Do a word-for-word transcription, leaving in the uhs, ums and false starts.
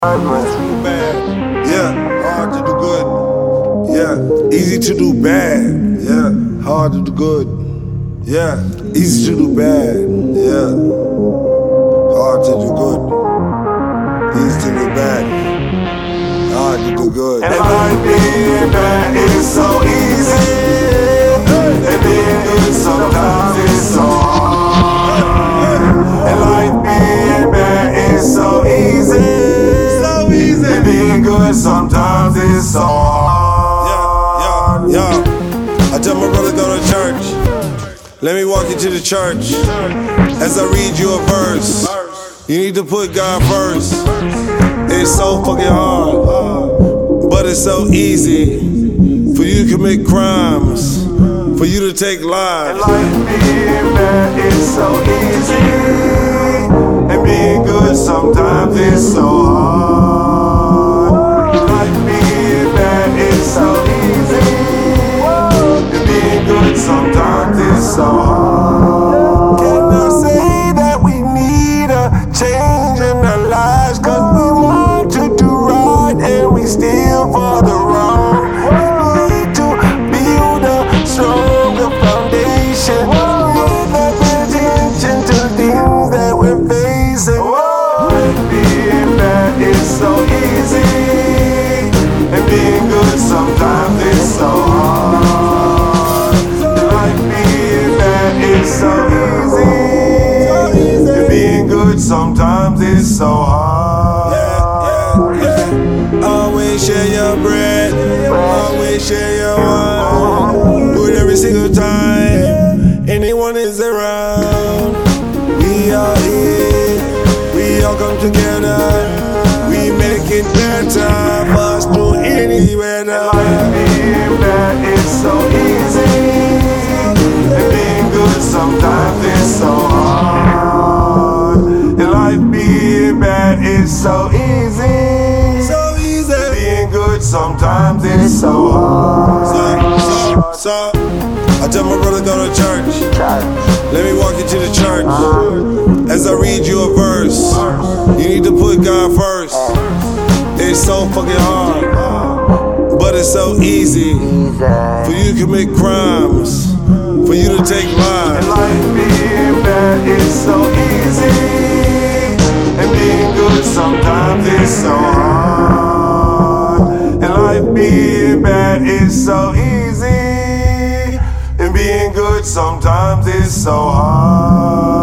Bad. Yeah, hard to do good. Yeah, easy to do bad. Yeah, hard to do good. Yeah, easy to do bad. Yeah, hard to do good. Easy to do bad. Hard to do good. And life being bad is so easy. And being good sometimes is so hard. And life being bad is so easy. And being good sometimes is so hard. Yeah, yeah, yeah. I tell my brother go to church. Let me walk you to the church. As I read you a verse, you need to put God first. It's so fucking hard, but it's so easy for you to commit crimes, for you to take lives. And life being bad is so easy, and being good sometimes is so hard. Life being bad is so easy, and being good sometimes is so hard. Can I say that we need a change in our lives? Cause we want to do right and we steal for the wrong. We need to build a stronger foundation. We need to pay attention to the things that we're facing. Life being bad is so easy, and being good sometimes is so hard. Life being bad is so easy, and being good sometimes is so hard. Yeah, yeah, yeah. Always share your bread, always share your wine. Do it every single time anyone is around. We are here, we all come together. We make it better for us to anywhere now. Life being bad is so easy, and being good sometimes is so hard. And life being bad is so easy, So easy. being good sometimes is so hard. So, so, so, I tell my brother go to church. Let me walk you to the church. As I read you a verse, you need to put God first. It's so fucking hard, but it's so easy for you to commit crimes, for you to take And lives. life being bad is so easy, and being good sometimes is so hard. And life being bad is so easy, and being good sometimes is so hard.